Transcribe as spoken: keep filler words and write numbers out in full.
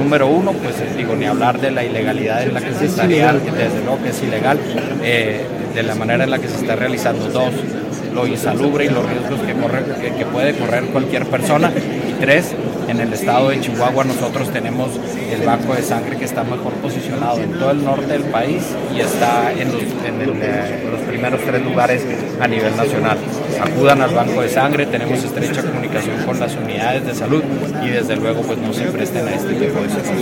número uno, pues digo, ni hablar de la ilegalidad en la que se estaría, desde luego que es ilegal, eh, de la manera en la que se está realizando. Dos, lo insalubre y los riesgos que, corre, que, que puede correr cualquier persona. Y tres, en el estado de Chihuahua nosotros tenemos el banco de sangre que está mejor posicionado en todo el norte del país y está en los, en el, eh, los primeros tres lugares a nivel nacional. Acudan al banco de sangre, tenemos estrecha comunicación con las unidades de salud y desde luego pues no se presten a este tipo de situaciones.